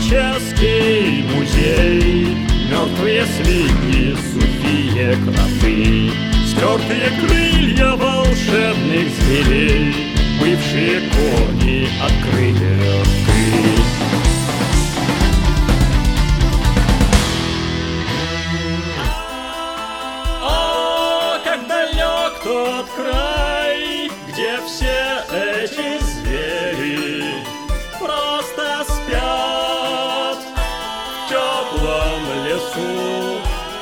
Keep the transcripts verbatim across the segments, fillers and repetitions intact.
Зоологический музей. Мертвые свиньи, сухие кроты, стертые крылья волшебных зверей, бывшие кони открыли рты. О, как далек тот край, где все эти звери просто спят в теплом лесу.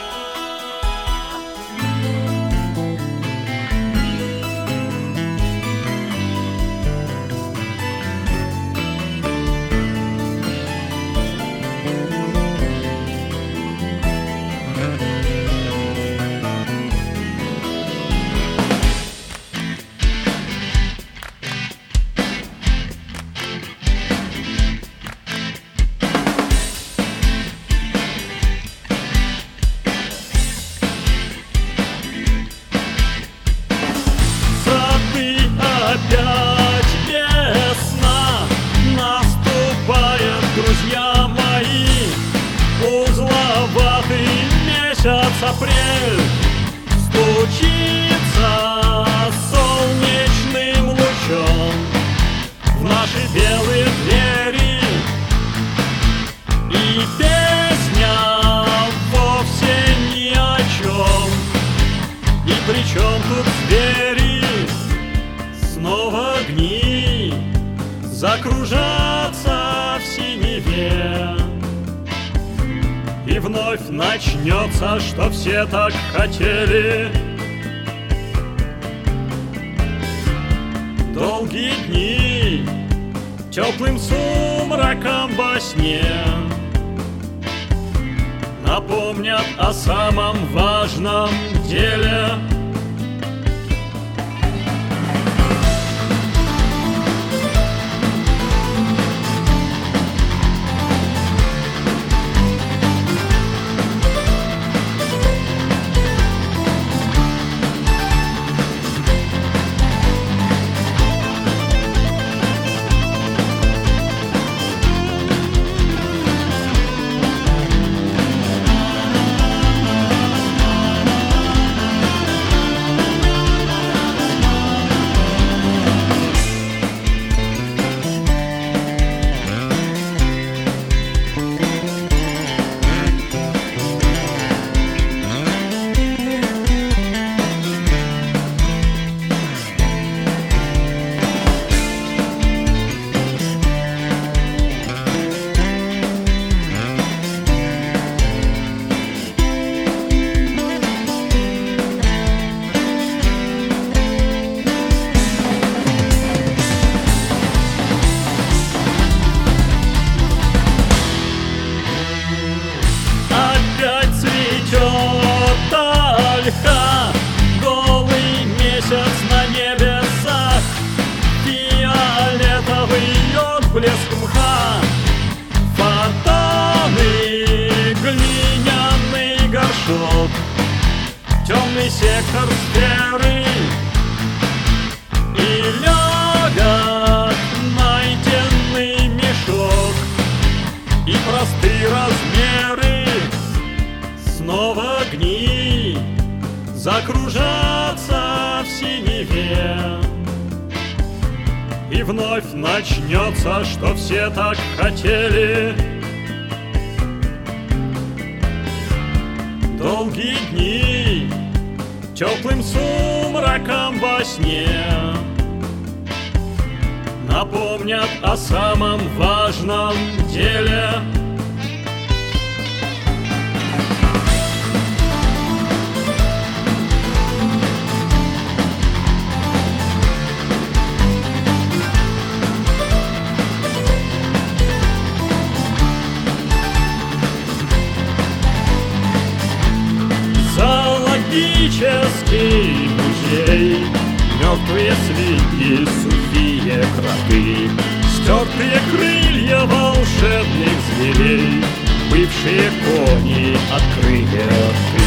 Опять весна наступает, друзья мои. Узловатый месяц апрель стучится солнечным лучом в наши белые двери. И песня вовсе ни о чем. И при чем тут звери? Снова огни закружатся в синеве, и вновь начнется, что все так хотели. Долгие дни теплым сумраком во сне напомнят о самом важном деле. Голый месяц на небесах, фиолетовый отблеск мха, фотоны, глиняный горшок, темный сектор сферы и легок найденный мешок, и простые размеры. Снова огни закружатся в синеве, и вновь начнется, что все так хотели. Долгие дни теплым сумраком во сне напомнят о самом важном деле. Зоологический музей. Мертвые свиньи, сухие кроты, стертые крылья волшебных зверей, бывшие кони открыли рты.